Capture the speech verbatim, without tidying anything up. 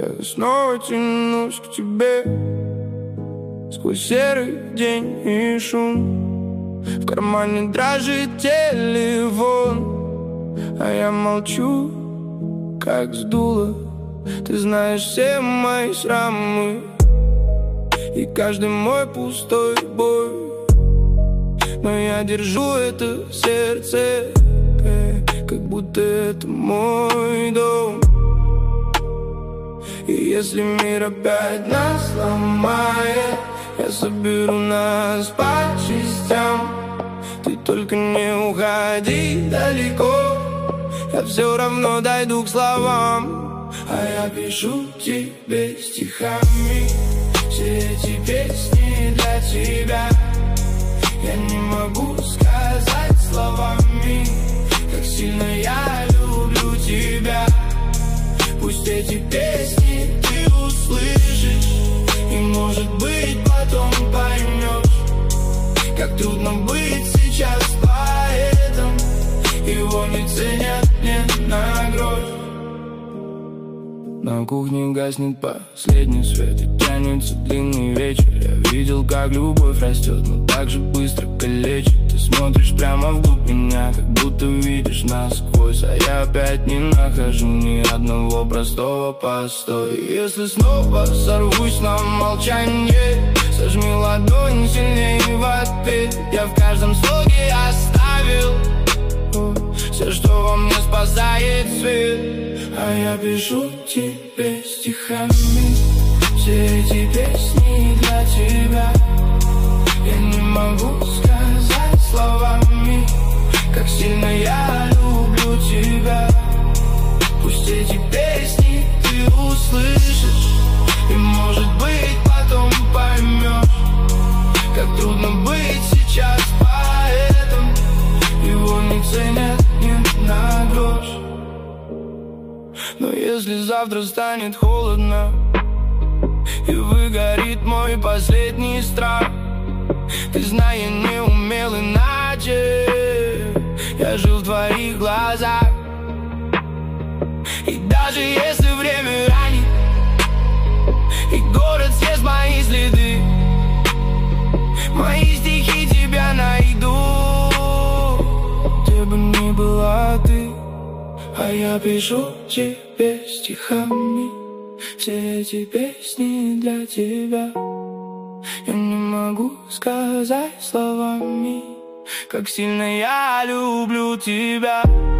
Я снова тянусь к тебе сквозь серый день и шум. В кармане дрожит телефон, а я молчу, как сдуло. Ты знаешь все мои шрамы и каждый мой пустой бой, но я держу это в сердце, как будто это мой дом. И если мир опять нас сломает, я соберу нас по частям. Ты только не уходи далеко, я все равно дойду к словам. А я пишу тебе стихами все эти песни для тебя. Я не могу сказать словами, как сильно я люблю тебя. Пусть эти песни ты услышишь, и может быть потом поймешь, как трудно быть сейчас поэтом. Его не ценят не на грош. На кухне гаснет последний свет, и тянется длинный вечер. Я видел, как любовь растет, но так же быстро калечит. Ты смотришь прямо вглубь меня, как будто видишь насквозь, а я опять не нахожу ни одного простого постоя. Если снова сорвусь на молчание, сожми ладонь сильнее в ответ. Я в каждом слоге оставил все, что во мне спасает свет. А я пишу тебе стихами все эти песни для тебя. Я не могу сказать словами, как сильно я люблю тебя. Пусть эти песни ты услышишь, и может быть потом поймешь, как трудно быть сейчас поэтом. Его не ценят ни на грош. Но если завтра станет холодно и выгорит мой последний страх, ты знай, я не умел иначе. Я жил в твоих глазах. И даже если время ранит, и город съест мои следы, мои стихи тебя найдут, где бы ни была ты. А я пишу тебе стихами все эти песни для тебя. Я не могу сказать словами, как сильно я люблю тебя.